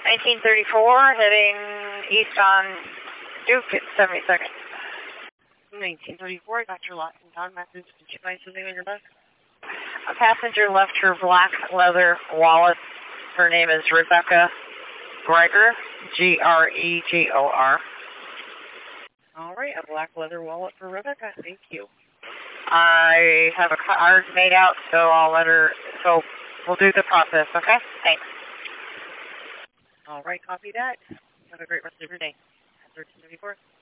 1934, heading east on Duke at 72nd. 1934, Dr. Lawson, down message. Did you find something on your bus? A passenger left her black leather wallet. Her name is Rebecca Gregor, Gregor. All right, a black leather wallet for Rebecca. Thank you. I have a card made out, so I'll let her, so we'll do the process, okay? Thanks. All right, copy that. Have a great rest of your day. 1334.